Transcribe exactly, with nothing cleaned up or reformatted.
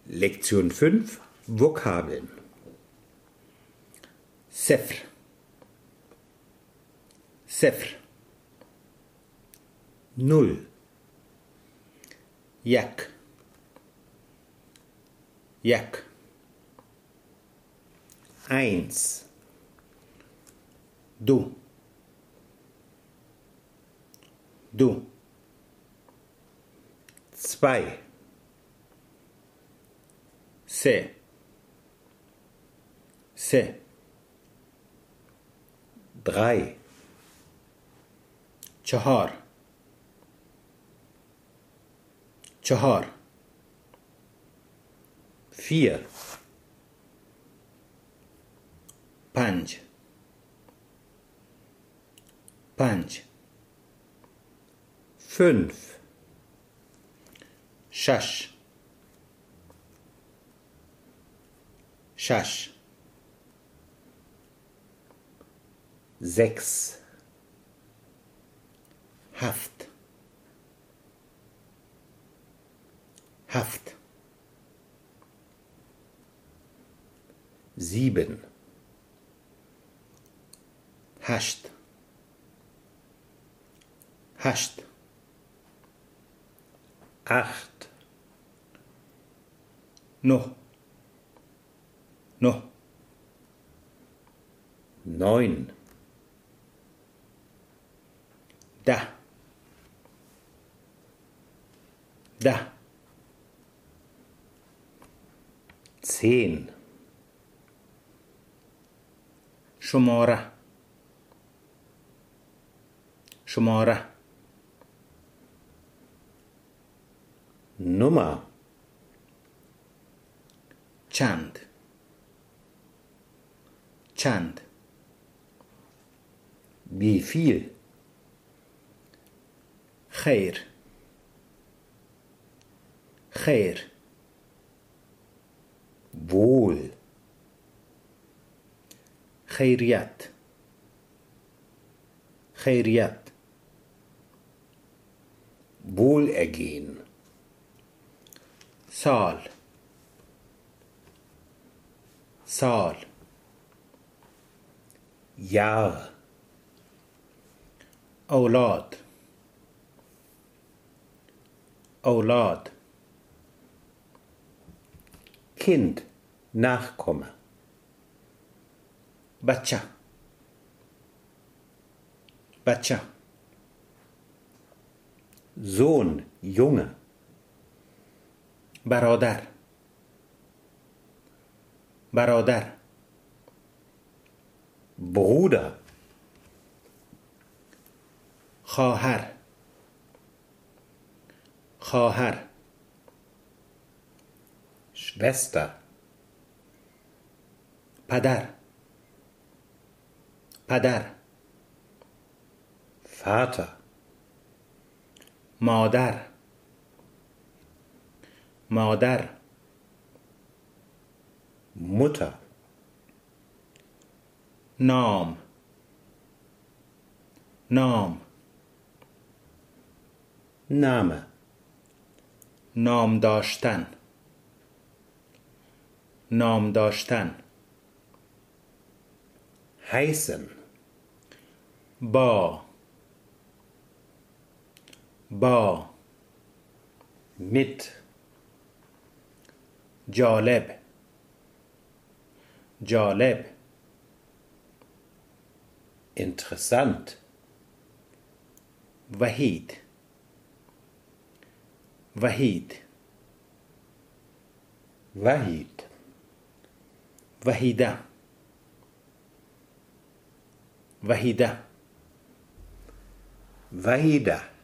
Lektion fünf Vokabeln. Sefr, Sefr, null, Jak, Jak, eins, Du, Du, zwei, Se, Se, drei, چهار، چهار، vier، پنج، پنج، fünf، شش، شش، sechs، هفت، هفت، sieben، هشت، هشت، acht، نه، نه، neun، ده، ده، zehn، شماره، شماره، Nummer، چند، چند، wie viel، خیر، خیر، wohl، خیریت، خیریت، Wohlergehen، سال، سال، Jahr، اولاد، اولاد، Kind، Nachkomme، بچه، بچه، Sohn، Junge، برادر، برادر، Bruder، خواهر، خواهر، Schwester، پدر، پدر، Vater، مادر، مادر، Mutter، نام، نام، Name، نام داشتن، نام داشتن، heißen، با، با، mit، جالب، جالب، interessant، وحید، وحید، Wahid، وحیده، وحیده، Wahida.